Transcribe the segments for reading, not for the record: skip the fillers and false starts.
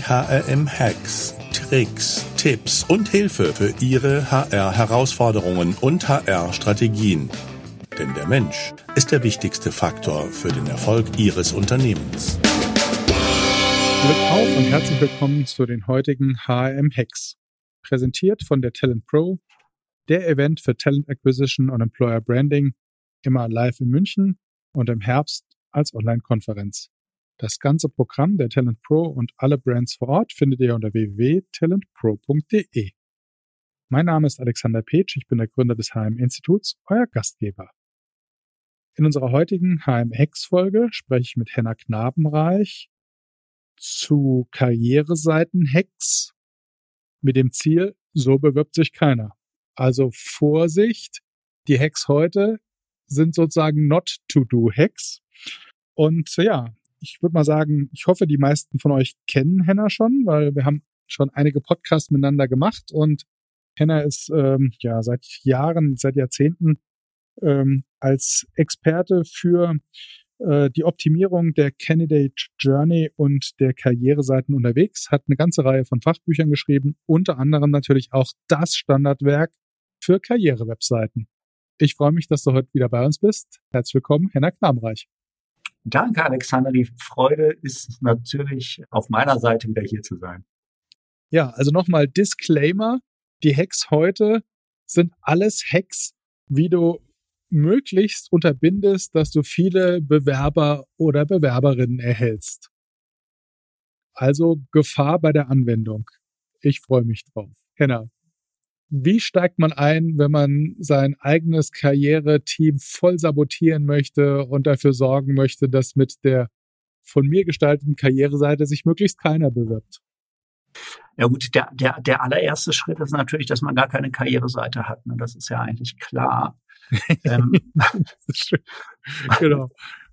die HRM-Hacks, Tricks, Tipps und Hilfe für Ihre HR-Herausforderungen und HR-Strategien. Denn der Mensch ist der wichtigste Faktor für den Erfolg Ihres Unternehmens. Glück auf und herzlich willkommen zu den heutigen HRM-Hacks. Präsentiert von der Talent Pro, der Event für Talent Acquisition und Employer Branding, immer live in München und im Herbst als Online-Konferenz. Das ganze Programm der Talent Pro und alle Brands vor Ort findet ihr unter www.talentpro.de. Mein Name ist Alexander Petsch, ich bin der Gründer des HRM-Instituts, euer Gastgeber. In unserer heutigen HRM-Hacks-Folge spreche ich mit Henna Knabenreich zu Karriereseiten-Hacks mit dem Ziel, so bewirbt sich keiner. Also Vorsicht, die Hacks heute sind sozusagen Not-to-Do-Hacks. Und ja, ich würde mal sagen, ich hoffe, die meisten von euch kennen Henna schon, weil wir haben schon einige Podcasts miteinander gemacht und Henna ist seit Jahren, seit Jahrzehnten als Experte für die Optimierung der Candidate Journey und der Karriereseiten unterwegs, hat eine ganze Reihe von Fachbüchern geschrieben, unter anderem natürlich auch das Standardwerk für Karrierewebseiten. Ich freue mich, dass du heute wieder bei uns bist. Herzlich willkommen, Henna Knabenreich. Danke, Alexander. Die Freude ist natürlich auf meiner Seite, wieder hier zu sein. Ja, also nochmal Disclaimer. Die Hacks heute sind alles Hacks, wie du möglichst unterbindest, dass du viele Bewerber oder Bewerberinnen erhältst. Also Gefahr bei der Anwendung. Ich freue mich drauf. Henna, wie steigt man ein, wenn man sein eigenes Karriereteam voll sabotieren möchte und dafür sorgen möchte, dass mit der von mir gestalteten Karriereseite sich möglichst keiner bewirbt? Ja gut, der allererste Schritt ist natürlich, dass man gar keine Karriereseite hat. Ne? Das ist ja eigentlich klar. Genau.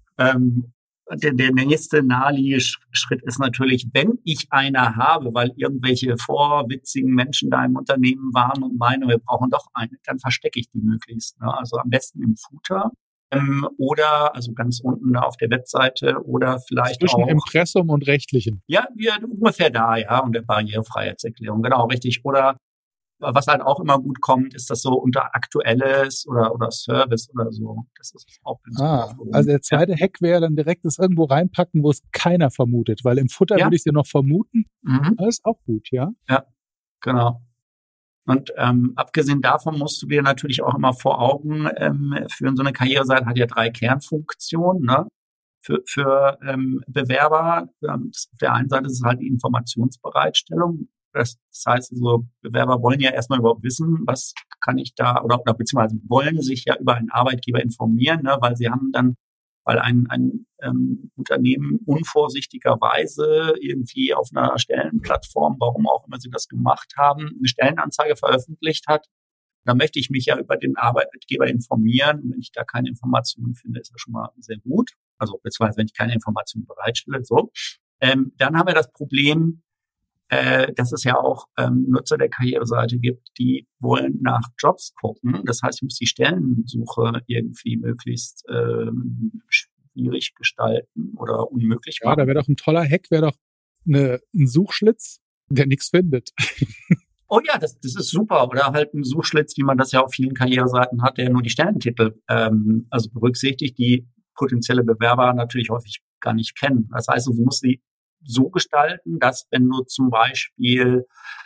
Der nächste naheliegende Schritt ist natürlich, wenn ich eine habe, weil irgendwelche vorwitzigen Menschen da im Unternehmen waren und meinen, wir brauchen doch eine, dann verstecke ich die möglichst. Ne? Also am besten im Footer oder also ganz unten auf der Webseite oder vielleicht zwischen auch Impressum und Rechtlichen. Ja, ungefähr da, ja, und der Barrierefreiheitserklärung, genau, richtig. Oder was halt auch immer gut kommt, ist das so unter Aktuelles oder Service oder so. Das ist auch ganz gut. Also der zweite Hack wäre dann direkt das irgendwo reinpacken, wo es keiner vermutet, weil im Futter würde ich es ja noch vermuten. Das ist auch gut, ja. Ja, genau. Und abgesehen davon musst du dir natürlich auch immer vor Augen führen, so eine Karriereseite hat ja 3 Kernfunktionen, ne? Für Bewerber. Auf der einen Seite ist es halt die Informationsbereitstellung. Das heißt, so Bewerber wollen ja erstmal überhaupt wissen, was kann ich da, oder beziehungsweise wollen sich ja über einen Arbeitgeber informieren, ne, weil sie haben dann, weil ein Unternehmen unvorsichtigerweise irgendwie auf einer Stellenplattform, warum auch immer sie das gemacht haben, eine Stellenanzeige veröffentlicht hat. Da möchte ich mich ja über den Arbeitgeber informieren. Wenn ich da keine Informationen finde, ist das schon mal sehr gut. Also beziehungsweise wenn ich keine Informationen bereitstelle, so. Dann haben wir das Problem, dass es ja auch Nutzer der Karriereseite gibt, die wollen nach Jobs gucken. Das heißt, ich muss die Stellensuche irgendwie möglichst schwierig gestalten oder unmöglich machen. Ja, da wäre doch ein toller Hack, wäre doch ein Suchschlitz, der nichts findet. Oh ja, das ist super. Oder halt ein Suchschlitz, wie man das ja auf vielen Karriereseiten hat, der nur die Stellentitel also berücksichtigt, die potenzielle Bewerber natürlich häufig gar nicht kennen. Das heißt, du musst sie so gestalten, dass wenn du zum Beispiel,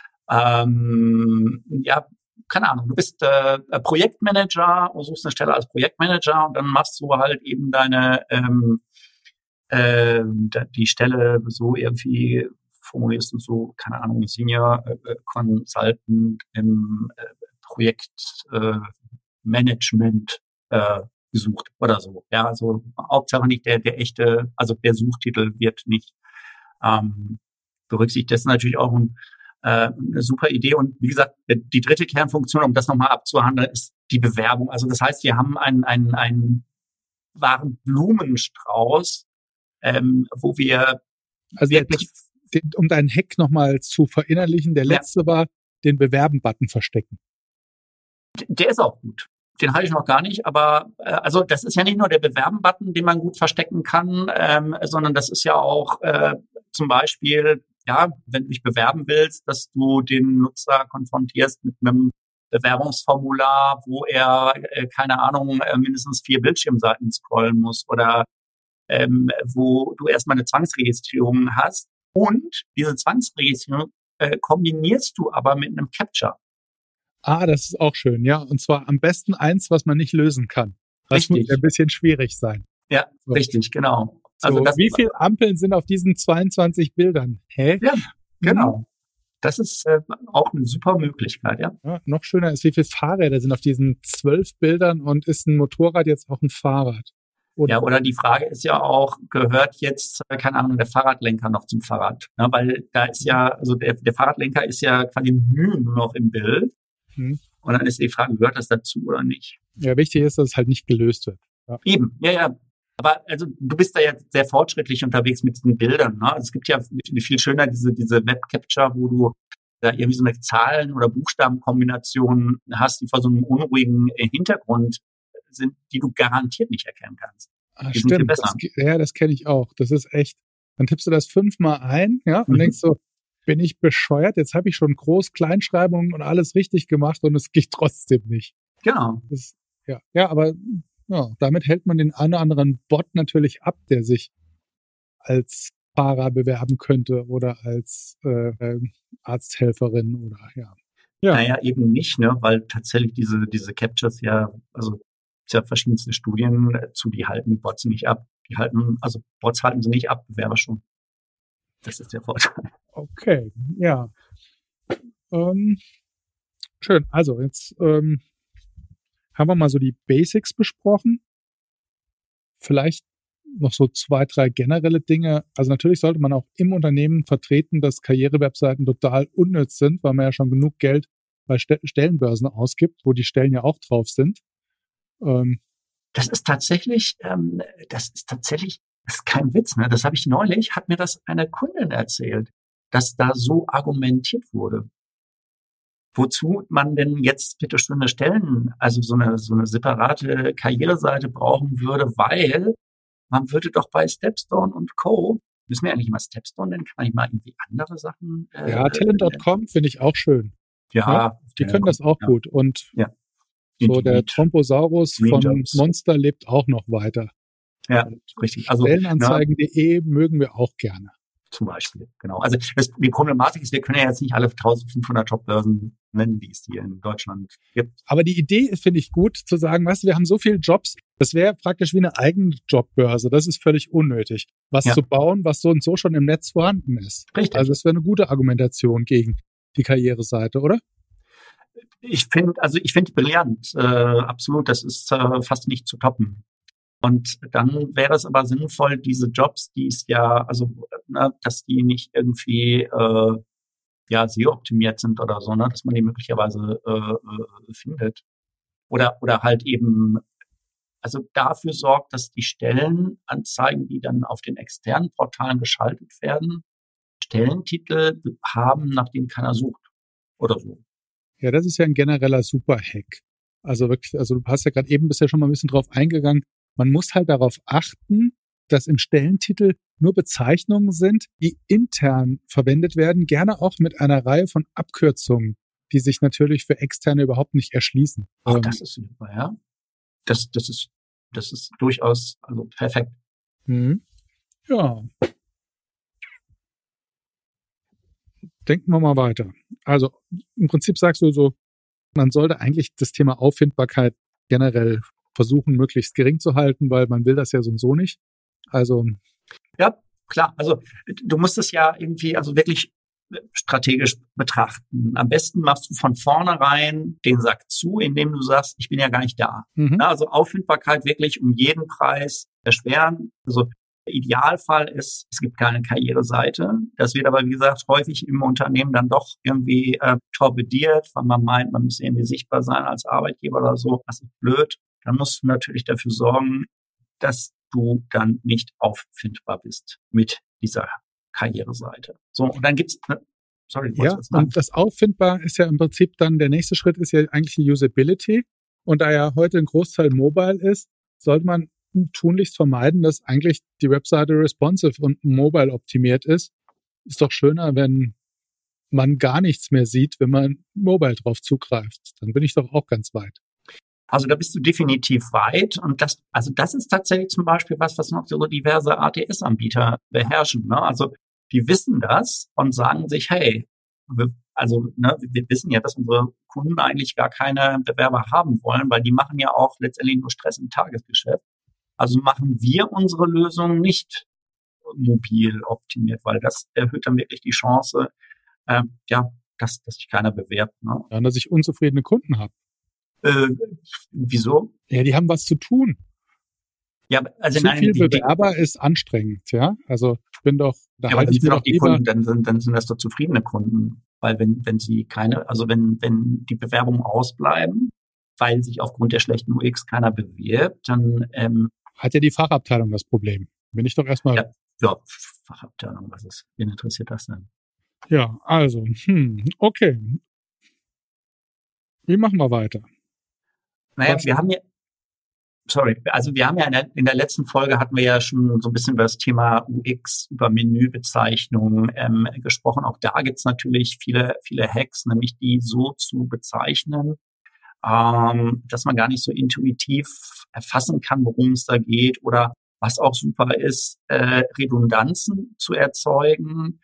keine Ahnung, du bist Projektmanager und suchst eine Stelle als Projektmanager und dann machst du halt eben deine die Stelle so irgendwie formulierst du so, keine Ahnung, Senior Consultant im Projektmanagement gesucht oder so. Ja, also Hauptsache nicht der echte, also der Suchtitel wird nicht berücksichtigt. Das ist natürlich auch eine super Idee. Und wie gesagt, die dritte Kernfunktion, um das nochmal abzuhandeln, ist die Bewerbung. Also das heißt, wir haben einen wahren Blumenstrauß, wo wir wirklich um deinen Hack nochmal zu verinnerlichen, der letzte war, den Bewerben-Button verstecken. Der ist auch gut. Den hatte ich noch gar nicht, aber also das ist ja nicht nur der Bewerben-Button, den man gut verstecken kann, sondern das ist ja auch zum Beispiel wenn du dich bewerben willst, dass du den Nutzer konfrontierst mit einem Bewerbungsformular, wo er, keine Ahnung, mindestens 4 Bildschirmseiten scrollen muss oder wo du erstmal eine Zwangsregistrierung hast. Und diese Zwangsregistrierung kombinierst du aber mit einem Captcha. Das ist auch schön, ja. Und zwar am besten eins, was man nicht lösen kann. Das muss ein bisschen schwierig sein. Ja, so. Richtig, genau. Also wie viele Ampeln sind auf diesen 22 Bildern? Hä? Ja, genau. Das ist auch eine super Möglichkeit, ja. Noch schöner ist, wie viele Fahrräder sind auf diesen 12 Bildern und ist ein Motorrad jetzt auch ein Fahrrad? Oder die Frage ist ja auch, gehört jetzt, keine Ahnung, der Fahrradlenker noch zum Fahrrad? Ne? Weil da ist ja, also der Fahrradlenker ist ja quasi nur noch im Bild. Und dann ist die Frage, gehört das dazu oder nicht? Ja, wichtig ist, dass es halt nicht gelöst wird. Ja. Eben, ja. Aber also du bist da ja sehr fortschrittlich unterwegs mit diesen Bildern. Ne? Also es gibt ja viel schöner diese Web-Capture, wo du da irgendwie so eine Zahlen- oder Buchstabenkombination hast, die vor so einem unruhigen Hintergrund sind, die du garantiert nicht erkennen kannst. Die stimmt, sind viel besser. Das kenne ich auch. Das ist echt, dann tippst du das 5-mal ein, ja, und denkst so, bin ich bescheuert? Jetzt habe ich schon Groß-Kleinschreibungen und alles richtig gemacht und es geht trotzdem nicht. Genau. Aber damit hält man den einen oder anderen Bot natürlich ab, der sich als Fahrer bewerben könnte oder als Arzthelferin oder Naja, eben nicht, ne, weil tatsächlich diese Captures also es ja verschiedenste Studien zu, die halten die Bots nicht ab. Bots halten sie nicht ab, Bewerber schon. Das ist der Vorteil. Okay, ja. Schön. Also jetzt haben wir mal so die Basics besprochen. Vielleicht noch so 2, 3 generelle Dinge. Also natürlich sollte man auch im Unternehmen vertreten, dass Karrierewebseiten total unnütz sind, weil man ja schon genug Geld bei Stellenbörsen ausgibt, wo die Stellen ja auch drauf sind. Das ist tatsächlich, das ist kein Witz, ne? Das habe ich neulich, hat mir das eine Kundin erzählt, dass da so argumentiert wurde. Wozu man denn jetzt bitte schon eine Stellen, also so eine separate Karriereseite brauchen würde, weil man würde doch bei Stepstone und Co. Müssen wir ja nicht mal Stepstone nennen, kann man nicht mal irgendwie andere Sachen? Talent.com finde ich auch schön. Ja, die können das auch gut. Und so der Tromposaurus von Monster lebt auch noch weiter. Ja, richtig. Also Stellenanzeigen.de mögen wir auch gerne. Zum Beispiel, genau. Also die Problematik ist, wir können ja jetzt nicht alle 1500 Jobbörsen nennen, die es hier in Deutschland gibt. Aber die Idee finde ich gut, zu sagen, weißt du, wir haben so viele Jobs, das wäre praktisch wie eine eigene Jobbörse. Das ist völlig unnötig, was zu bauen, was so und so schon im Netz vorhanden ist. Richtig. Also das wäre eine gute Argumentation gegen die Karriereseite, oder? Ich finde brillant, absolut. Das ist fast nicht zu toppen. Und dann wäre es aber sinnvoll, diese Jobs, die es dass die nicht irgendwie SEO-optimiert sind oder so, ne, dass man die möglicherweise findet. Oder halt eben also dafür sorgt, dass die Stellenanzeigen, die dann auf den externen Portalen geschaltet werden, Stellentitel haben, nach denen keiner sucht oder so. Ja, das ist ja ein genereller Super-Hack. Also wirklich, du hast ja gerade eben bist ja schon mal ein bisschen drauf eingegangen. Man muss halt darauf achten, dass im Stellentitel nur Bezeichnungen sind, die intern verwendet werden, gerne auch mit einer Reihe von Abkürzungen, die sich natürlich für Externe überhaupt nicht erschließen. Ach, das ist super, ja. Das ist durchaus perfekt. Ja. Denken wir mal weiter. Also im Prinzip sagst du so, man sollte eigentlich das Thema Auffindbarkeit generell versuchen, möglichst gering zu halten, weil man will das ja so und so nicht. Also ja, klar. Also du musst es ja irgendwie wirklich strategisch betrachten. Am besten machst du von vornherein den Sack zu, indem du sagst, ich bin ja gar nicht da. Also Auffindbarkeit wirklich um jeden Preis erschweren. Also der Idealfall ist, es gibt keine Karriereseite. Das wird aber, wie gesagt, häufig im Unternehmen dann doch irgendwie torpediert, weil man meint, man müsse irgendwie sichtbar sein als Arbeitgeber oder so. Das ist blöd. Dann musst du natürlich dafür sorgen, dass du dann nicht auffindbar bist mit dieser Karriereseite. So, und dann gibt's, und das Auffindbar ist ja im Prinzip dann, der nächste Schritt ist ja eigentlich die Usability. Und da ja heute ein Großteil mobile ist, sollte man tunlichst vermeiden, dass eigentlich die Webseite responsive und mobile optimiert ist. ist doch schöner, wenn man gar nichts mehr sieht, wenn man mobile drauf zugreift. Dann bin ich doch auch ganz weit. Also da bist du definitiv weit. Und das ist tatsächlich zum Beispiel was noch so diverse ATS-Anbieter beherrschen. Ne? Also die wissen das und sagen sich, hey, wir wissen ja, dass unsere Kunden eigentlich gar keine Bewerber haben wollen, weil die machen ja auch letztendlich nur Stress im Tagesgeschäft. Also machen wir unsere Lösung nicht mobil optimiert, weil das erhöht dann wirklich die Chance, dass sich keiner bewirbt. Ne? Ja, und dass ich unzufriedene Kunden habe. Wieso? Ja, die haben was zu tun. Ja, also zu viel Bewerber ist anstrengend, ja. Also ich bin doch, da ja, halte ich mir doch die lieber. Kunden, dann sind das doch zufriedene Kunden. Weil wenn die Bewerbungen ausbleiben, weil sich aufgrund der schlechten UX keiner bewirbt, dann hat ja die Fachabteilung das Problem. Bin ich doch erstmal. Ja, Fachabteilung, wen interessiert das denn? Ja, also, okay. Wie machen wir weiter? Naja, wir haben ja in der letzten Folge hatten wir ja schon so ein bisschen über das Thema UX, über Menübezeichnungen gesprochen. Auch da gibt's natürlich viele Hacks, nämlich die so zu bezeichnen, dass man gar nicht so intuitiv erfassen kann, worum es da geht, oder was auch super ist, Redundanzen zu erzeugen.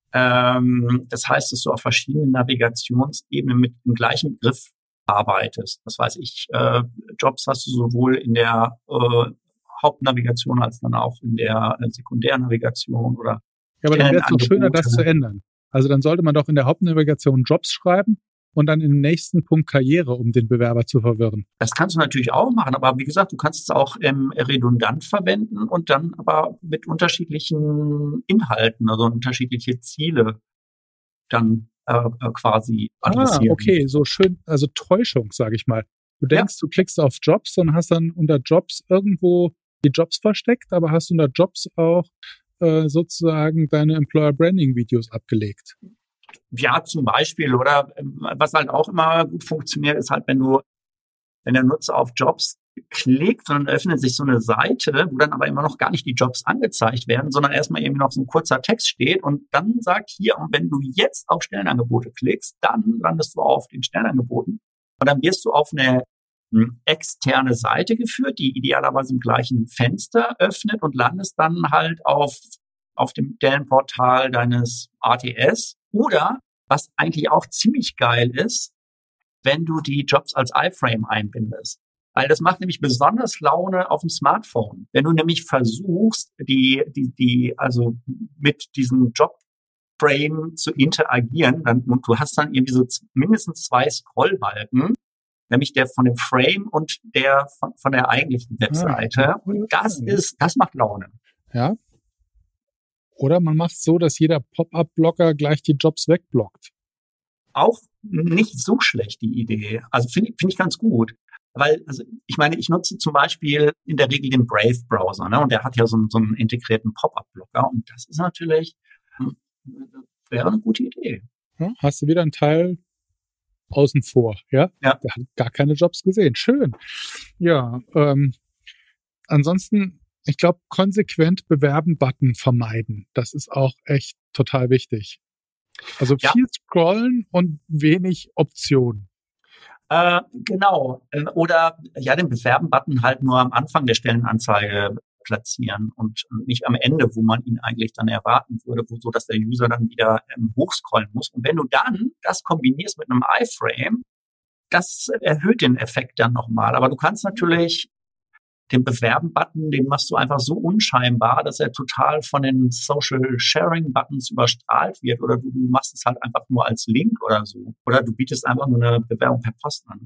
Das heißt, dass du auf verschiedenen Navigationsebenen mit dem gleichen Begriff arbeitest. Das weiß ich, Jobs hast du sowohl in der Hauptnavigation als dann auch in der Sekundärnavigation oder. Ja, aber dann wäre es doch schöner, das zu ändern. Also dann sollte man doch in der Hauptnavigation Jobs schreiben und dann im nächsten Punkt Karriere, um den Bewerber zu verwirren. Das kannst du natürlich auch machen, aber wie gesagt, du kannst es auch redundant verwenden und dann aber mit unterschiedlichen Inhalten, also unterschiedliche Ziele dann quasi adressieren. Okay, so schön, also Täuschung, sage ich mal. Du denkst, du klickst auf Jobs und hast dann unter Jobs irgendwo die Jobs versteckt, aber hast unter Jobs auch sozusagen deine Employer Branding Videos abgelegt. Ja, zum Beispiel. Oder was halt auch immer gut funktioniert, ist halt, wenn der Nutzer auf Jobs klickt und dann öffnet sich so eine Seite, wo dann aber immer noch gar nicht die Jobs angezeigt werden, sondern erstmal irgendwie noch so ein kurzer Text steht und dann sagt hier, und wenn du jetzt auf Stellenangebote klickst, dann landest du auf den Stellenangeboten und dann wirst du auf eine externe Seite geführt, die idealerweise im gleichen Fenster öffnet und landest dann halt auf dem Stellenportal deines ATS. Oder, was eigentlich auch ziemlich geil ist, wenn du die Jobs als iFrame einbindest. Weil das macht nämlich besonders Laune auf dem Smartphone. Wenn du nämlich versuchst, also mit diesem Jobframe zu interagieren, und du hast dann irgendwie so mindestens 2 Scrollbalken, nämlich der von dem Frame und der von der eigentlichen Webseite. Und das macht Laune. Ja. Oder man macht es so, dass jeder Pop-up-Blocker gleich die Jobs wegblockt. Auch nicht so schlecht, die Idee. Also finde ich ganz gut. Weil, also ich meine, ich nutze zum Beispiel in der Regel den Brave-Browser, ne? Und der hat ja so einen integrierten Pop-up-Blocker. Und das ist natürlich, wäre eine gute Idee. Ja, hast du wieder einen Teil außen vor, ja? Ja. Der hat gar keine Jobs gesehen. Schön. Ja, ansonsten, ich glaube, konsequent Bewerben-Button vermeiden. Das ist auch echt total wichtig. Also viel scrollen und wenig Optionen. Genau. Oder den Bewerben-Button halt nur am Anfang der Stellenanzeige platzieren und nicht am Ende, wo man ihn eigentlich dann erwarten würde, so dass der User dann wieder hochscrollen muss. Und wenn du dann das kombinierst mit einem iFrame, das erhöht den Effekt dann nochmal. Aber du kannst natürlich den Bewerben-Button, den machst du einfach so unscheinbar, dass er total von den Social-Sharing-Buttons überstrahlt wird. Oder du machst es halt einfach nur als Link oder so. Oder du bietest einfach nur eine Bewerbung per Post an.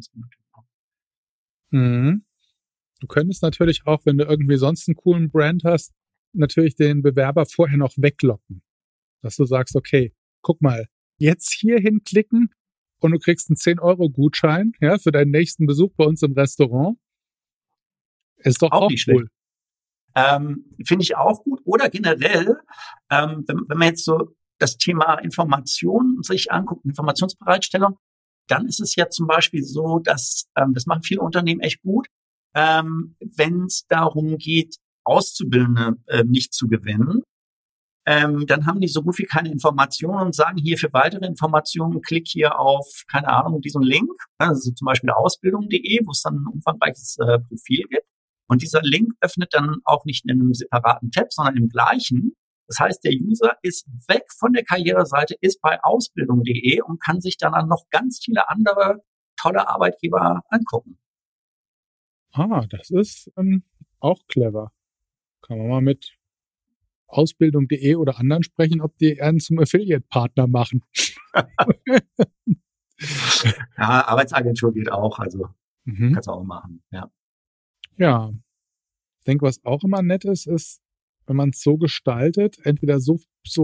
Mhm. Du könntest natürlich auch, wenn du irgendwie sonst einen coolen Brand hast, natürlich den Bewerber vorher noch weglocken. Dass du sagst, okay, guck mal, jetzt hier hinklicken und du kriegst einen 10-Euro-Gutschein, ja, für deinen nächsten Besuch bei uns im Restaurant. Ist doch auch nicht cool. Finde ich auch gut. Oder generell, wenn man jetzt so das Thema Information sich anguckt, Informationsbereitstellung, dann ist es ja zum Beispiel so, dass, das machen viele Unternehmen echt gut, wenn es darum geht, Auszubildende nicht zu gewinnen, dann haben die so gut wie keine Informationen und sagen hier für weitere Informationen, klick hier auf, keine Ahnung, diesen Link, also zum Beispiel ausbildung.de, wo es dann ein umfangreiches Profil gibt. Und dieser Link öffnet dann auch nicht in einem separaten Tab, sondern im gleichen. Das heißt, der User ist weg von der Karriereseite, ist bei ausbildung.de und kann sich dann noch ganz viele andere tolle Arbeitgeber angucken. Das ist auch clever. Kann man mal mit ausbildung.de oder anderen sprechen, ob die einen zum Affiliate-Partner machen. Ja, Arbeitsagentur geht auch, also kannst du auch machen, ja. Ja, ich denke, was auch immer nett ist, wenn man es so gestaltet, entweder so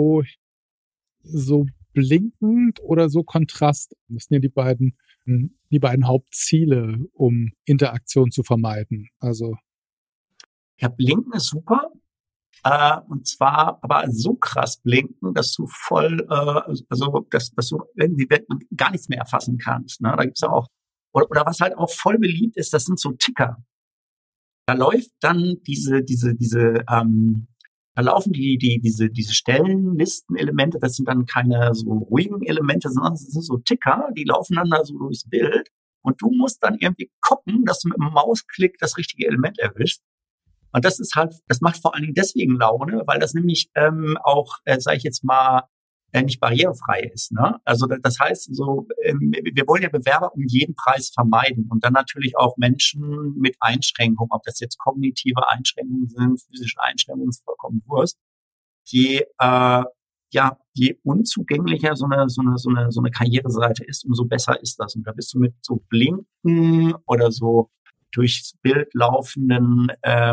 blinkend oder so Kontrast. Das sind ja die beiden Hauptziele, um Interaktion zu vermeiden. Also ja, blinken ist super. Und zwar aber so krass blinken, dass du dass du irgendwie gar nichts mehr erfassen kannst. Ne? Da gibt's ja auch, oder was halt auch voll beliebt ist, das sind so Ticker. Da läuft dann da laufen diese Stellenlistenelemente, das sind dann keine so ruhigen Elemente, sondern das sind so Ticker, die laufen dann da so durchs Bild und du musst dann irgendwie gucken, dass du mit dem Mausklick das richtige Element erwischst. Und das macht vor allen Dingen deswegen Laune, weil das nämlich auch, sage ich jetzt mal, nicht barrierefrei ist. Ne? Also das heißt, wir wollen ja Bewerber um jeden Preis vermeiden und dann natürlich auch Menschen mit Einschränkungen, ob das jetzt kognitive Einschränkungen sind, physische Einschränkungen, ist vollkommen wurscht. Je unzugänglicher so eine Karriereseite ist, umso besser ist das. Und da bist du mit so Blinken oder so durchs Bild laufenden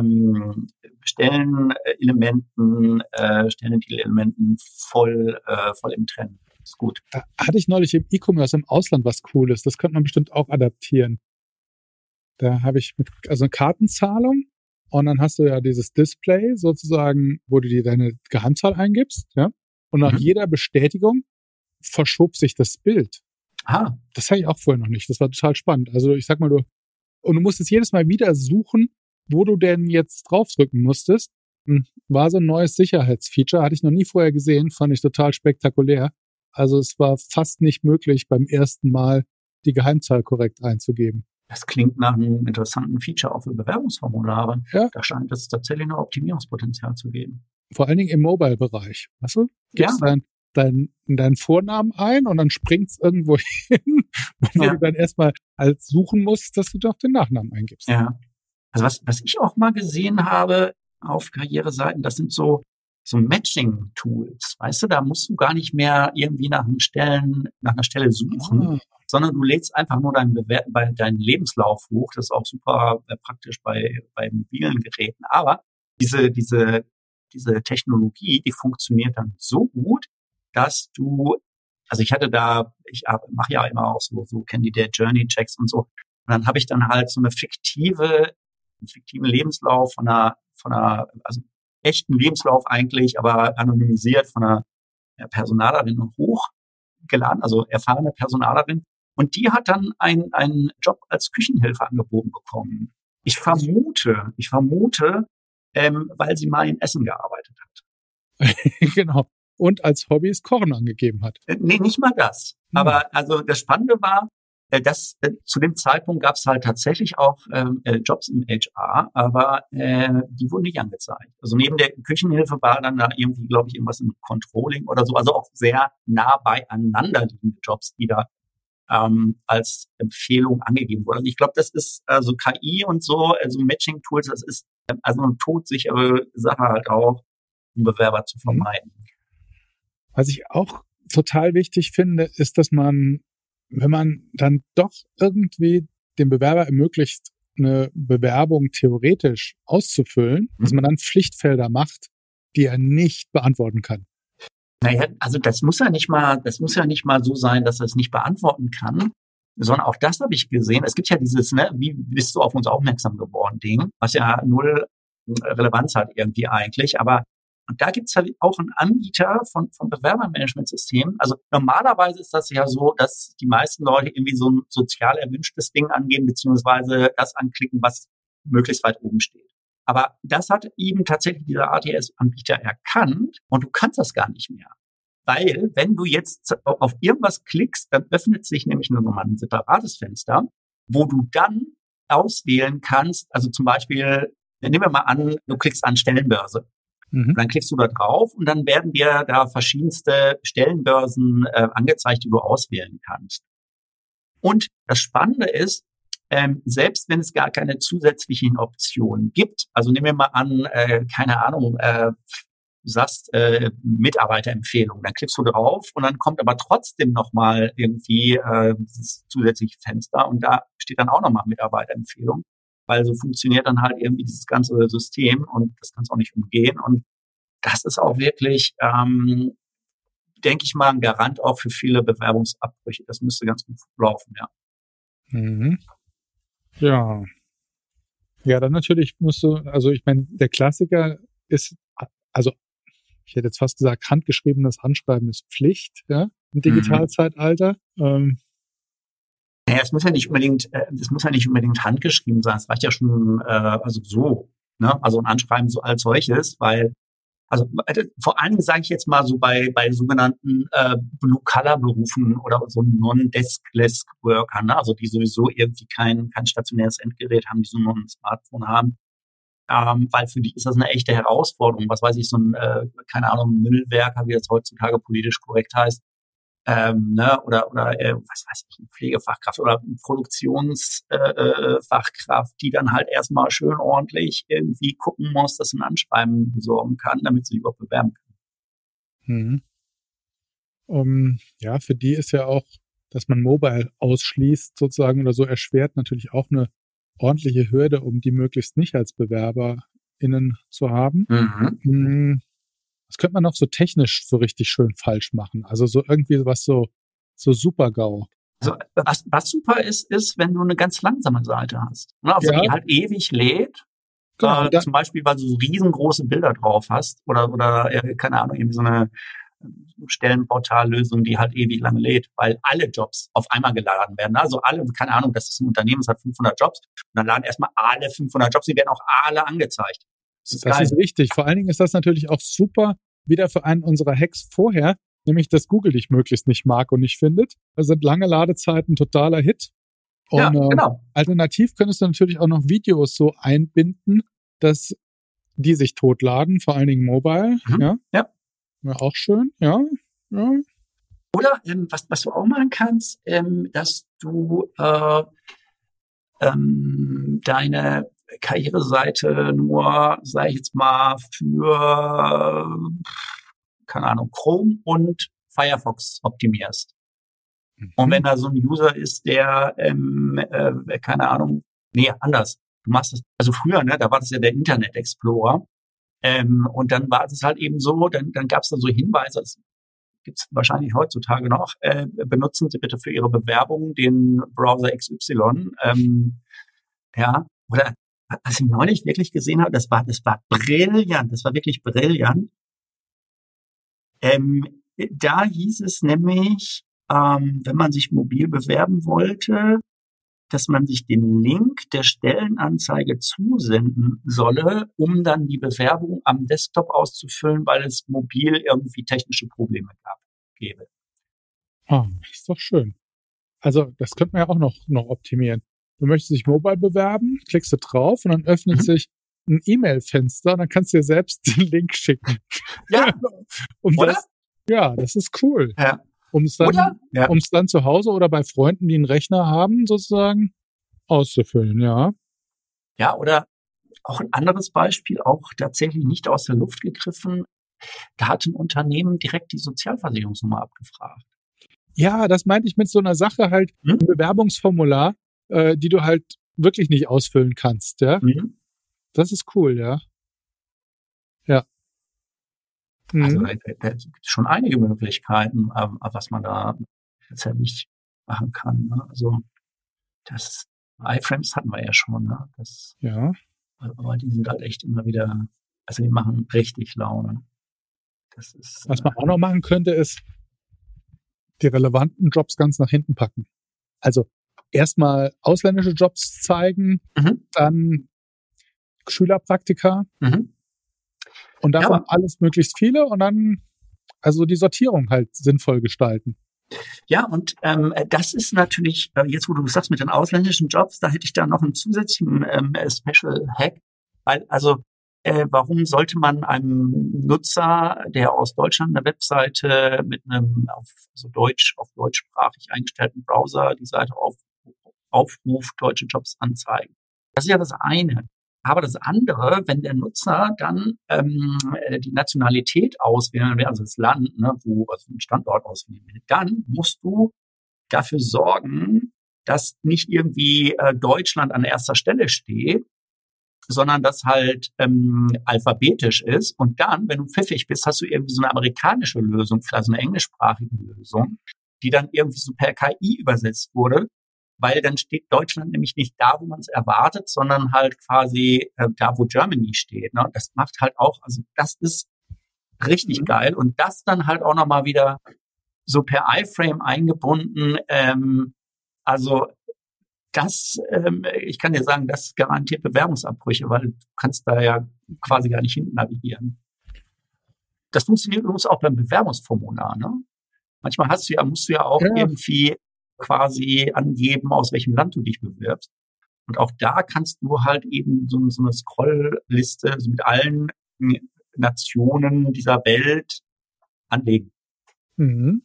Stellentitelementen voll im Trend. Ist gut. Da hatte ich neulich im E-Commerce im Ausland was Cooles. Das könnte man bestimmt auch adaptieren. Da habe ich eine Kartenzahlung und dann hast du ja dieses Display sozusagen, wo du dir deine Geheimzahl eingibst, ja. Und nach jeder Bestätigung verschob sich das Bild. Das hatte ich auch vorher noch nicht. Das war total spannend. Also ich sag mal, du musstest jedes Mal wieder suchen, wo du denn jetzt draufdrücken musstest. War so ein neues Sicherheitsfeature, hatte ich noch nie vorher gesehen, fand ich total spektakulär. Also es war fast nicht möglich, beim ersten Mal die Geheimzahl korrekt einzugeben. Das klingt nach einem interessanten Feature auch für Bewerbungsformulare. Ja. Da scheint es tatsächlich noch Optimierungspotenzial zu geben. Vor allen Dingen im Mobile-Bereich. Weißt du? Gibst deinen Vornamen ein und dann springt's irgendwo hin, wo du dann erstmal als suchen musst, dass du doch den Nachnamen eingibst. Ja. Also was ich auch mal gesehen habe auf Karriereseiten, das sind so Matching-Tools. Weißt du, da musst du gar nicht mehr irgendwie nach einer Stelle suchen, sondern du lädst einfach nur deinen Lebenslauf hoch. Das ist auch super praktisch bei mobilen Geräten. Aber diese Technologie, die funktioniert dann so gut, dass also ich mache ja immer auch so Candidate Journey Checks und so. Und dann habe ich dann halt so einen fiktiven Lebenslauf von einer also echten Lebenslauf eigentlich, aber anonymisiert von einer Personalerin hochgeladen, also erfahrene Personalerin. Und die hat dann einen Job als Küchenhilfe angeboten bekommen. Ich vermute, weil sie mal in Essen gearbeitet hat. Genau. Und als Hobbys Kochen angegeben hat. Nee, nicht mal das. Aber also das Spannende war, dass zu dem Zeitpunkt gab es halt tatsächlich auch Jobs im HR, aber die wurden nicht angezeigt. Also neben der Küchenhilfe war dann da irgendwie, glaube ich, irgendwas im Controlling oder so, also auch sehr nah beieinander liegende Jobs, die da als Empfehlung angegeben wurden. Also ich glaube, das ist also KI und so, also Matching-Tools, das ist also eine todsichere Sache halt auch, um Bewerber zu vermeiden. Was ich auch total wichtig finde, ist, dass man, wenn man dann doch irgendwie dem Bewerber ermöglicht, eine Bewerbung theoretisch auszufüllen, dass man dann Pflichtfelder macht, die er nicht beantworten kann. Naja, also das muss ja nicht mal so sein, dass er es nicht beantworten kann, sondern auch das habe ich gesehen. Es gibt ja dieses, wie bist du auf uns aufmerksam geworden, Ding, was ja null Relevanz hat irgendwie eigentlich, aber und da gibt's halt auch einen Anbieter von Bewerbermanagementsystemen. Also normalerweise ist das ja so, dass die meisten Leute irgendwie so ein sozial erwünschtes Ding angeben, beziehungsweise das anklicken, was möglichst weit oben steht. Aber das hat eben tatsächlich dieser ATS-Anbieter erkannt und du kannst das gar nicht mehr. Weil, wenn du jetzt auf irgendwas klickst, dann öffnet sich nämlich nur nochmal ein separates Fenster, wo du dann auswählen kannst, also zum Beispiel, nehmen wir mal an, du klickst an Stellenbörse. Und dann klickst du da drauf und dann werden dir da verschiedenste Stellenbörsen angezeigt, die du auswählen kannst. Und das Spannende ist, selbst wenn es gar keine zusätzlichen Optionen gibt, also nehmen wir mal an, keine Ahnung, du sagst Mitarbeiterempfehlung, dann klickst du drauf und dann kommt aber trotzdem nochmal irgendwie dieses zusätzliche Fenster und da steht dann auch nochmal Mitarbeiterempfehlung, weil so funktioniert dann halt irgendwie dieses ganze System und das kannst du auch nicht umgehen und das ist auch wirklich, denke ich mal, ein Garant auch für viele Bewerbungsabbrüche. Das müsste ganz gut laufen, ja. Mhm. Ja. Ja, dann natürlich musst du, also ich meine, der Klassiker ist, also ich hätte jetzt fast gesagt, handgeschriebenes Anschreiben ist Pflicht, ja, im Digitalzeitalter. Ja, es muss ja nicht unbedingt handgeschrieben sein. Es reicht ja schon, also so, ne, also ein Anschreiben so als solches, weil, also vor allen Dingen sage ich jetzt mal so bei sogenannten Blue-Color-Berufen oder so Non-Deskless-Worker, ne, also die sowieso irgendwie kein stationäres Endgerät haben, die so nur ein Smartphone haben. Weil für die ist das eine echte Herausforderung. Was weiß ich, so ein, keine Ahnung, Müllwerker, wie das heutzutage politisch korrekt heißt, ne, oder was weiß ich, eine Pflegefachkraft oder eine Produktionsfachkraft, die dann halt erstmal schön ordentlich irgendwie gucken muss, dass sie ein Anschreiben besorgen kann, damit sie überhaupt bewerben kann. Ja, für die ist ja auch, dass man Mobile ausschließt sozusagen oder so erschwert, natürlich auch eine ordentliche Hürde, um die möglichst nicht als BewerberInnen zu haben. Was könnte man noch so technisch so richtig schön falsch machen? Also so irgendwie was so Super-GAU. Also was super ist, wenn du eine ganz langsame Seite hast. Ne? Also die halt ewig lädt. Genau, zum Beispiel, weil du so riesengroße Bilder drauf hast oder keine Ahnung, irgendwie so eine Stellenportallösung, die halt ewig lange lädt, weil alle Jobs auf einmal geladen werden. Also alle, keine Ahnung, das ist ein Unternehmen, das hat 500 Jobs und dann laden erstmal alle 500 Jobs, die werden auch alle angezeigt. Das ist wichtig. Vor allen Dingen ist das natürlich auch super wieder für einen unserer Hacks vorher, nämlich dass Google dich möglichst nicht mag und nicht findet. Also sind lange Ladezeiten totaler Hit. Und ja, genau. Alternativ könntest du natürlich auch noch Videos so einbinden, dass die sich totladen, vor allen Dingen mobile. Ja, auch schön, ja. Oder was du auch machen kannst, dass du deine Karriereseite nur, sage ich jetzt mal, für, keine Ahnung, Chrome und Firefox optimierst. Und wenn da so ein User ist, der, keine Ahnung, anders. Du machst das, also früher, ne, da war das ja der Internet Explorer. Und dann war es halt eben so, dann gab es da so Hinweise, das gibt es wahrscheinlich heutzutage noch, benutzen Sie bitte für Ihre Bewerbung den Browser XY. Oder was ich neulich wirklich gesehen habe, das war brillant, das war wirklich brillant. Da hieß es nämlich, wenn man sich mobil bewerben wollte, dass man sich den Link der Stellenanzeige zusenden solle, um dann die Bewerbung am Desktop auszufüllen, weil es mobil irgendwie technische Probleme gäbe. Ist doch schön. Also das könnte man ja auch noch optimieren. Du möchtest dich mobile bewerben, klickst du drauf und dann öffnet sich ein E-Mail-Fenster und dann kannst du dir selbst den Link schicken. Ja, das ist cool. Ja. Um es dann zu Hause oder bei Freunden, die einen Rechner haben, sozusagen auszufüllen, ja. Ja, oder auch ein anderes Beispiel, auch tatsächlich nicht aus der Luft gegriffen. Da hat ein Unternehmen direkt die Sozialversicherungsnummer abgefragt. Ja, das meinte ich mit so einer Sache halt, ein Bewerbungsformular, die du halt wirklich nicht ausfüllen kannst, ja. Das ist cool, ja. Ja. Also da gibt es schon einige Möglichkeiten, was man da tatsächlich machen kann. Ne? Also das iFrames hatten wir ja schon. Ne? Aber die sind halt echt immer wieder, also die machen richtig Laune. Das ist, was man auch noch machen könnte, ist die relevanten Jobs ganz nach hinten packen. Also erstmal ausländische Jobs zeigen, dann Schülerpraktika Mhm. und davon Ja, alles möglichst viele und dann also die Sortierung halt sinnvoll gestalten. ja, und das ist natürlich, jetzt wo du sagst mit den ausländischen Jobs, da hätte ich da noch einen zusätzlichen Special Hack, weil also warum sollte man einem Nutzer, der aus Deutschland eine Webseite mit einem auf deutschsprachig eingestellten Browser die Seite aufruft, deutsche Jobs anzeigen? Das ist ja das eine. Aber das andere, wenn der Nutzer dann die Nationalität auswählen will, also das Land, ne, also den Standort auswählen will, dann musst du dafür sorgen, dass nicht irgendwie Deutschland an erster Stelle steht, sondern dass halt alphabetisch ist. Und dann, wenn du pfiffig bist, hast du irgendwie so eine amerikanische Lösung, vielleicht so eine englischsprachige Lösung, die dann irgendwie so per KI übersetzt wurde, weil dann steht Deutschland nämlich nicht da, wo man es erwartet, sondern halt quasi da, wo Germany steht. Ne? Das macht halt auch, also das ist richtig geil. Und das dann halt auch nochmal wieder so per iFrame eingebunden. Also das, ich kann dir sagen, das garantiert Bewerbungsabbrüche, weil du kannst da ja quasi gar nicht hinten navigieren. Das funktioniert übrigens auch beim Bewerbungsformular. Ne? Manchmal musst du ja auch irgendwie quasi angeben, aus welchem Land du dich bewirbst. Und auch da kannst du halt eben so eine Scrollliste also mit allen Nationen dieser Welt anlegen. Mhm.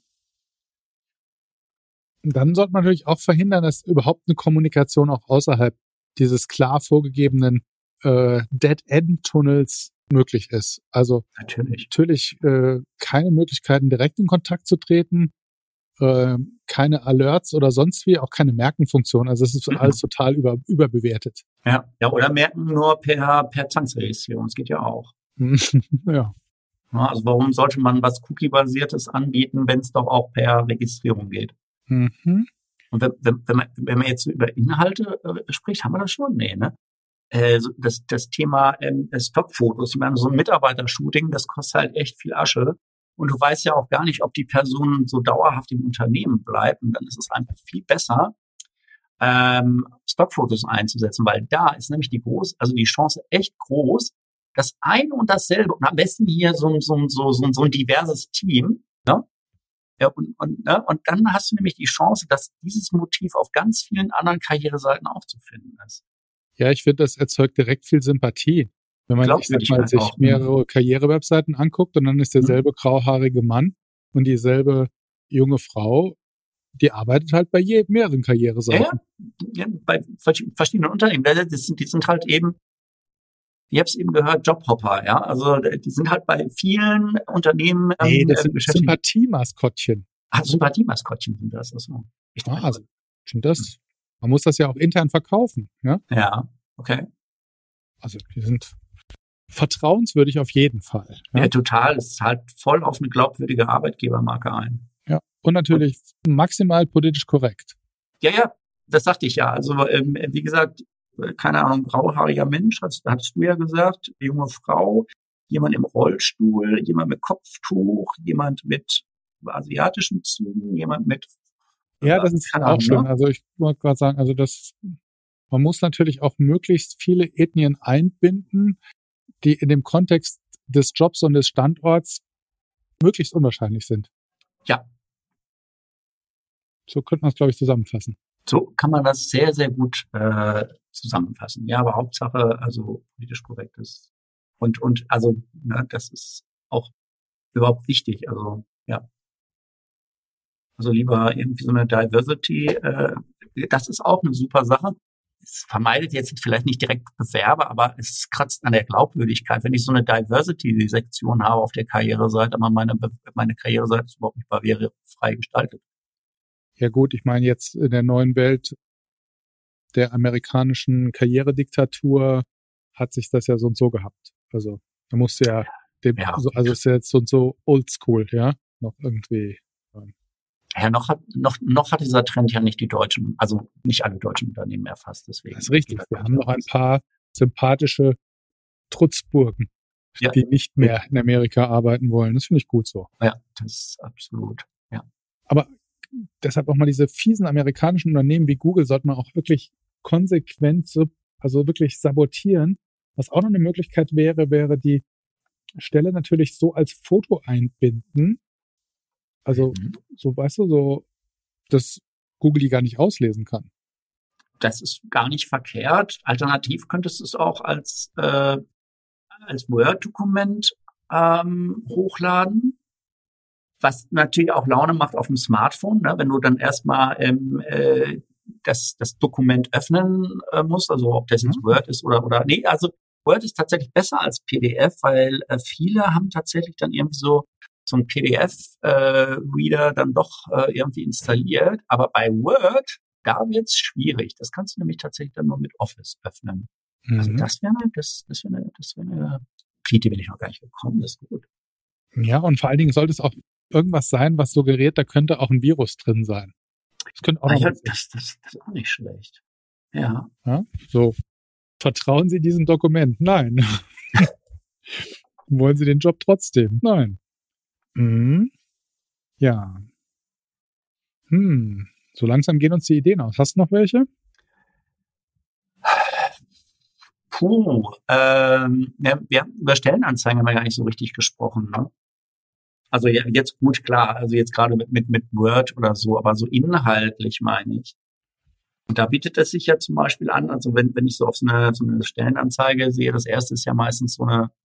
Dann sollte man natürlich auch verhindern, dass überhaupt eine Kommunikation auch außerhalb dieses klar vorgegebenen Dead-End-Tunnels möglich ist. Also natürlich keine Möglichkeiten, direkt in Kontakt zu treten, keine Alerts oder sonst wie, auch keine Merkenfunktion. Also es ist alles total überbewertet. Ja, oder merken nur per Zwangsregistrierung. Das geht ja auch. Ja. Also warum sollte man was Cookie-basiertes anbieten, wenn es doch auch per Registrierung geht? Mhm. Und wenn man jetzt so über Inhalte spricht, haben wir das schon? Nee, ne? Das Thema Stockfotos, ich meine, so ein Mitarbeitershooting, das kostet halt echt viel Asche. Und du weißt ja auch gar nicht, ob die Person so dauerhaft im Unternehmen bleibt. Und dann ist es einfach viel besser, Stockfotos einzusetzen, weil da ist nämlich die Chance echt groß, dass ein und dasselbe, und am besten hier so ein diverses Team, ne? Ja, und dann hast du nämlich die Chance, dass dieses Motiv auf ganz vielen anderen Karriereseiten auch zu finden ist. Ja, ich finde, das erzeugt direkt viel Sympathie. Wenn man sich mehrere Karrierewebseiten anguckt und dann ist derselbe grauhaarige Mann und dieselbe junge Frau, die arbeitet halt bei mehreren Karriereseiten. Ja, bei verschiedenen Unternehmen. Die sind halt eben, ich habe es eben gehört, Jobhopper, ja. Also die sind halt bei vielen Unternehmen das sind Sympathiemaskottchen. Sympathiemaskottchen sind das. Also, das. Man muss das ja auch intern verkaufen. Ja, ja, okay. Also die sind vertrauenswürdig auf jeden Fall. Ja, total. Es zahlt voll auf eine glaubwürdige Arbeitgebermarke ein. Ja, und natürlich maximal politisch korrekt. Ja, das sagte ich ja. Also wie gesagt, keine Ahnung, grauhaariger Mensch, hattest du ja gesagt, junge Frau, jemand im Rollstuhl, jemand mit Kopftuch, jemand mit asiatischen Zügen, jemand mit ja, das ist auch schön. Also ich wollte gerade sagen, also man muss natürlich auch möglichst viele Ethnien einbinden, die in dem Kontext des Jobs und des Standorts möglichst unwahrscheinlich sind. Ja. So könnte man es, glaube ich, zusammenfassen. So kann man das sehr, sehr gut zusammenfassen. Ja, aber Hauptsache, also politisch korrekt ist. Und also, ne, das ist auch überhaupt wichtig. Also, ja. Also lieber irgendwie so eine Diversity, das ist auch eine super Sache. Es vermeidet jetzt vielleicht nicht direkt Bewerber, aber es kratzt an der Glaubwürdigkeit. Wenn ich so eine Diversity-Sektion habe auf der Karriereseite, aber meine Karriereseite ist überhaupt nicht barrierefrei gestaltet. Ja gut, ich meine jetzt in der neuen Welt der amerikanischen Karrierediktatur hat sich das ja so und so gehabt. Also da musst du also ist ja jetzt so und so oldschool, ja, noch irgendwie. Ja, noch hat dieser Trend ja nicht die deutschen, also nicht alle deutschen Unternehmen erfasst, deswegen. Das ist richtig. Wir haben noch ein paar sympathische Trutzburgen, die nicht mehr in Amerika arbeiten wollen. Das finde ich gut so. Ja, das ist absolut, ja. Aber deshalb auch mal diese fiesen amerikanischen Unternehmen wie Google sollte man auch wirklich konsequent, also wirklich sabotieren, Was auch noch eine Möglichkeit wäre die Stelle natürlich so als Foto einbinden. Also, so, weißt du, so, dass Google die gar nicht auslesen kann. Das ist gar nicht verkehrt. Alternativ könntest du es auch als Word-Dokument hochladen, was natürlich auch Laune macht auf dem Smartphone, ne? Wenn du dann erstmal das Dokument öffnen musst, also ob das jetzt Word ist oder nee, also Word ist tatsächlich besser als PDF, weil viele haben tatsächlich dann irgendwie so ein PDF-Reader dann doch irgendwie installiert, aber bei Word, da wird's schwierig. Das kannst du nämlich tatsächlich dann nur mit Office öffnen. Also das wäre eine Idee, bin ich noch gar nicht gekommen, das ist gut. Ja, und vor allen Dingen sollte es auch irgendwas sein, was suggeriert, da könnte auch ein Virus drin sein. Das könnte auch das ist auch nicht schlecht. Ja. So, vertrauen Sie diesem Dokument? Nein. Wollen Sie den Job trotzdem? Nein. Ja. So langsam gehen uns die Ideen aus. Hast du noch welche? Wir haben über Stellenanzeigen haben wir gar nicht so richtig gesprochen, ne? Also jetzt gut, klar, also jetzt gerade mit Word oder so, aber so inhaltlich meine ich. Und da bietet es sich ja zum Beispiel an, also wenn ich so auf so eine Stellenanzeige sehe, das erste ist ja meistens so eine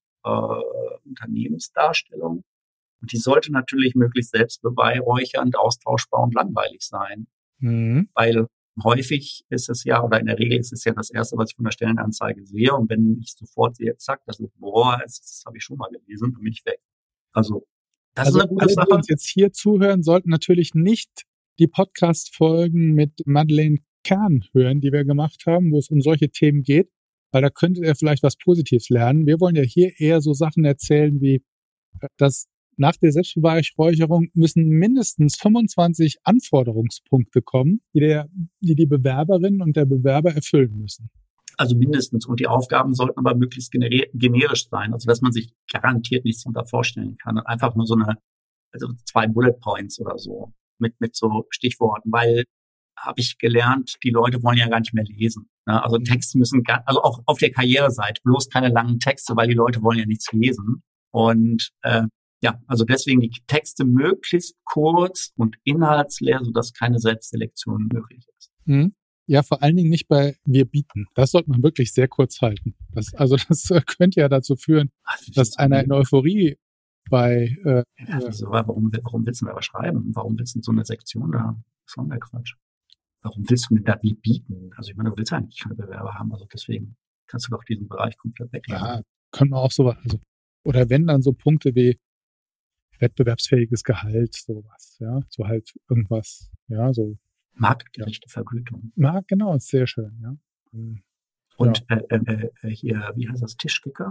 Unternehmensdarstellung. Und die sollte natürlich möglichst selbstbeweihräuchernd, austauschbar und langweilig sein. Weil häufig ist es ja, oder in der Regel ist es ja das Erste, was ich von der Stellenanzeige sehe. Und wenn ich sofort sehe, zack, das habe ich schon mal gelesen, dann bin ich weg. Also das ist eine gute Sache. Alle, die uns jetzt hier zuhören, sollten natürlich nicht die Podcast-Folgen mit Madeleine Kern hören, die wir gemacht haben, wo es um solche Themen geht, weil da könntet ihr vielleicht was Positives lernen. Wir wollen ja hier eher so Sachen erzählen, wie dass nach der Selbstbeweihräucherung müssen mindestens 25 Anforderungspunkte kommen, die Bewerberin und der Bewerber erfüllen müssen. Also mindestens. Und die Aufgaben sollten aber möglichst generisch sein, also dass man sich garantiert nichts darunter vorstellen kann. Und einfach nur also 2 Bullet Points oder so mit so Stichworten, weil habe ich gelernt, die Leute wollen ja gar nicht mehr lesen. Ne? Also Texte müssen also auch auf der Karriereseite bloß keine langen Texte, weil die Leute wollen ja nichts lesen. Und also deswegen die Texte möglichst kurz und inhaltsleer, sodass keine Selbstselektion möglich ist. Ja, vor allen Dingen nicht bei wir bieten. Das sollte man wirklich sehr kurz halten. Das könnte ja dazu führen, dass einer in Euphorie warum willst du da was schreiben? Warum willst du so eine Sektion da? Das ist der Quatsch. Warum willst du denn da wie bieten? Also ich meine, du willst eigentlich keine Bewerber haben, also deswegen kannst du doch diesen Bereich komplett weglassen. Ja, können wir auch sowas, oder wenn dann so Punkte wie wettbewerbsfähiges Gehalt, sowas, ja, so halt irgendwas, ja, so. Marktgerechte Vergütung. Genau, ist sehr schön, ja. Und hier, wie heißt das, Tischkicker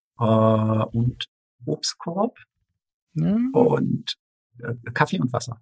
und Obstkorb und Kaffee und Wasser.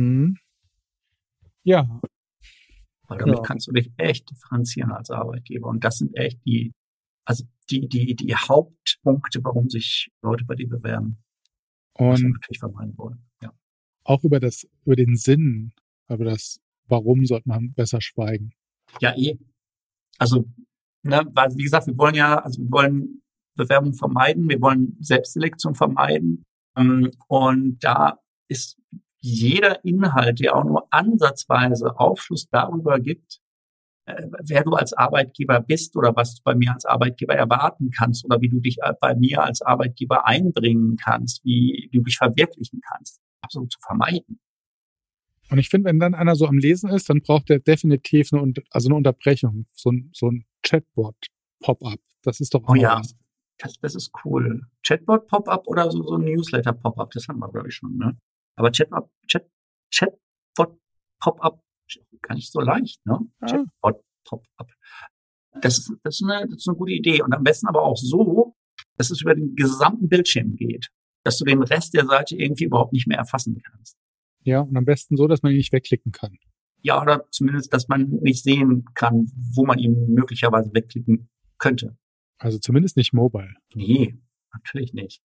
Ja. Weil damit kannst du dich echt differenzieren als Arbeitgeber. Und das sind echt die Hauptpunkte, warum sich Leute bei dir bewerben. Und was wir natürlich vermeiden wollen. Ja. Auch über den Sinn, über das Warum sollte man besser schweigen. Ja, Also, weil, wie gesagt, wir wollen Bewerbung vermeiden, wir wollen Selbstselektion vermeiden. Und da ist jeder Inhalt, der auch nur ansatzweise Aufschluss darüber gibt, wer du als Arbeitgeber bist oder was du bei mir als Arbeitgeber erwarten kannst oder wie du dich bei mir als Arbeitgeber einbringen kannst, wie du dich verwirklichen kannst, absolut zu vermeiden. Und ich finde, wenn dann einer so am Lesen ist, dann braucht er definitiv eine Unterbrechung, so ein Chatbot-Pop-up. Das ist doch auch was. Das ist cool. Chatbot-Pop-up oder so ein Newsletter-Pop-up, das haben wir, glaube ich, schon, ne? Aber Chatbot-Pop-up gar nicht so leicht, ne? Chatbot-Pop-up. Das ist eine gute Idee. Und am besten aber auch so, dass es über den gesamten Bildschirm geht, dass du den Rest der Seite irgendwie überhaupt nicht mehr erfassen kannst. Ja, und am besten so, dass man ihn nicht wegklicken kann. Ja, oder zumindest, dass man nicht sehen kann, wo man ihn möglicherweise wegklicken könnte. Also zumindest nicht mobile. Nee, natürlich nicht.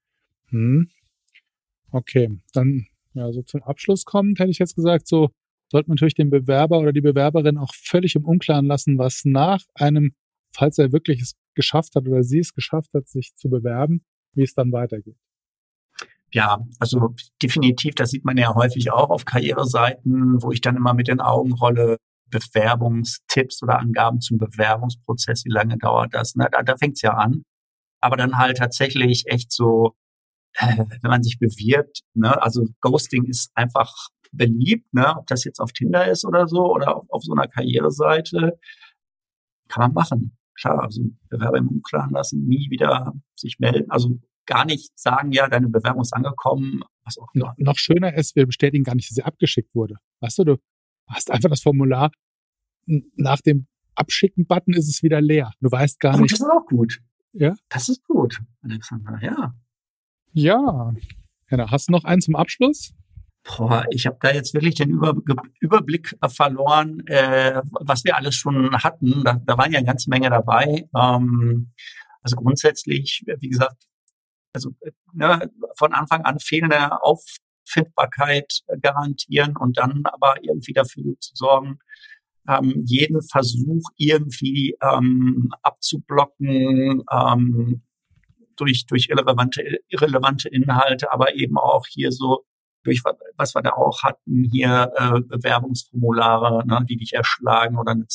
Okay, dann so zum Abschluss kommend, hätte ich jetzt gesagt, so sollte man natürlich den Bewerber oder die Bewerberin auch völlig im Unklaren lassen, was nach einem falls er wirklich es geschafft hat oder sie es geschafft hat, sich zu bewerben, wie es dann weitergeht. Ja, also definitiv, das sieht man ja häufig auch auf Karriereseiten, wo ich dann immer mit den Augen rolle, Bewerbungstipps oder Angaben zum Bewerbungsprozess, wie lange dauert das? Ne? Da fängt's ja an. Aber dann halt tatsächlich echt so, wenn man sich bewirbt, ne? Also Ghosting ist einfach beliebt, ne? Ob das jetzt auf Tinder ist oder so oder auf so einer Karriereseite, kann man machen. Klar, also Bewerber im Unklaren lassen, nie wieder sich melden, also gar nicht sagen, ja, deine Bewerbung ist angekommen, was auch immer. Noch schöner ist, wir bestätigen gar nicht, dass sie abgeschickt wurde. Weißt du hast einfach das Formular, nach dem Abschicken-Button ist es wieder leer. Du weißt gar nicht. Das ist auch gut. Ja? Das ist gut, Alexander, ja. Ja. Henna, hast du noch einen zum Abschluss? Boah, ich habe da jetzt wirklich den Überblick verloren, was wir alles schon hatten. Da waren ja eine ganze Menge dabei. Also grundsätzlich, wie gesagt, also von Anfang an fehlende Auffindbarkeit garantieren und dann aber irgendwie dafür zu sorgen, jeden Versuch irgendwie abzublocken durch irrelevante Inhalte, aber eben auch hier so durch was wir da auch hatten, hier Bewerbungsformulare, ne, die dich erschlagen oder eine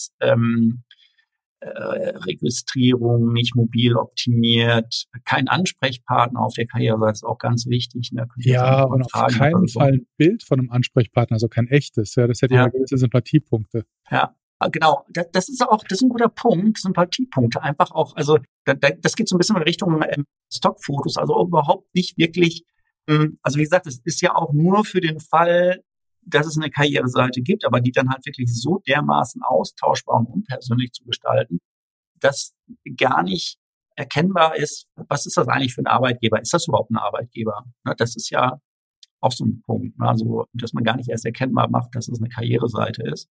Registrierung, nicht mobil optimiert, kein Ansprechpartner auf der Karriereseite ist auch ganz wichtig. Ne? Ja, und auf keinen Fall ein Bild von einem Ansprechpartner, also kein echtes. Ja, das hätte ja gewisse Sympathiepunkte. Ja, genau. Das ist ein guter Punkt, Sympathiepunkte. Einfach auch, also das geht so ein bisschen in Richtung Stockfotos, also überhaupt nicht wirklich. Also wie gesagt, es ist ja auch nur für den Fall, dass es eine Karriereseite gibt, aber die dann halt wirklich so dermaßen austauschbar und unpersönlich zu gestalten, dass gar nicht erkennbar ist, was ist das eigentlich für ein Arbeitgeber? Ist das überhaupt ein Arbeitgeber? Das ist ja auch so ein Punkt, also dass man gar nicht erst erkennbar macht, dass es eine Karriereseite ist.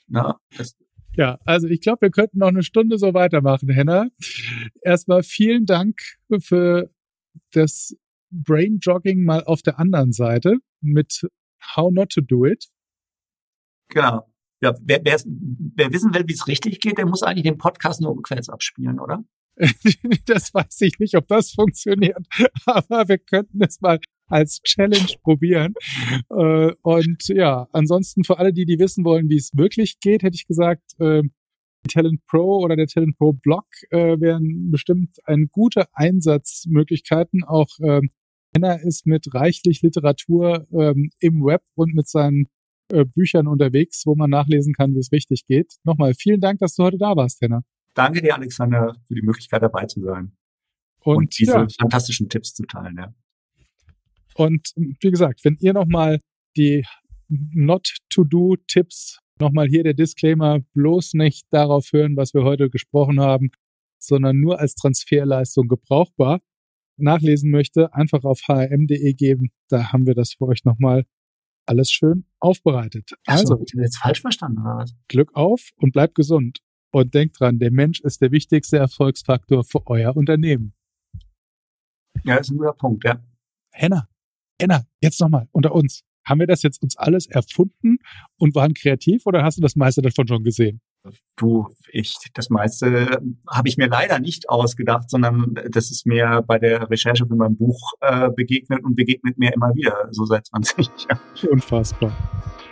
Ja, also ich glaube, wir könnten noch eine Stunde so weitermachen, Henna. Erstmal vielen Dank für das Brain-Jogging mal auf der anderen Seite mit How Not to Do It. Genau. Ja, wer wissen will, wie es richtig geht, der muss eigentlich den Podcast nur rückwärts abspielen, oder? Das weiß ich nicht, ob das funktioniert, aber wir könnten es mal als Challenge probieren. Und ja, ansonsten für alle, die wissen wollen, wie es wirklich geht, hätte ich gesagt, die Talent Pro oder der Talent Pro Blog wären bestimmt eine gute Einsatzmöglichkeiten. Auch Henna ist mit reichlich Literatur im Web und mit seinen Büchern unterwegs, wo man nachlesen kann, wie es richtig geht. Nochmal vielen Dank, dass du heute da warst, Henna. Danke dir, Alexander, für die Möglichkeit dabei zu sein und diese fantastischen Tipps zu teilen. Ja. Und wie gesagt, wenn ihr nochmal die Not-to-Do-Tipps, nochmal hier der Disclaimer, bloß nicht darauf hören, was wir heute gesprochen haben, sondern nur als Transferleistung gebrauchbar, nachlesen möchte, einfach auf hrm.de geben. Da haben wir das für euch nochmal alles schön aufbereitet. Also, ich bin jetzt falsch verstanden, oder was? Glück auf und bleibt gesund. Und denkt dran, der Mensch ist der wichtigste Erfolgsfaktor für euer Unternehmen. Ja, das ist ein guter Punkt, ja. Henna, jetzt nochmal unter uns. Haben wir das jetzt uns alles erfunden und waren kreativ oder hast du das meiste davon schon gesehen? Das meiste habe ich mir leider nicht ausgedacht, sondern das ist mir bei der Recherche für mein Buch begegnet und begegnet mir immer wieder, so seit 20 Jahren. Unfassbar.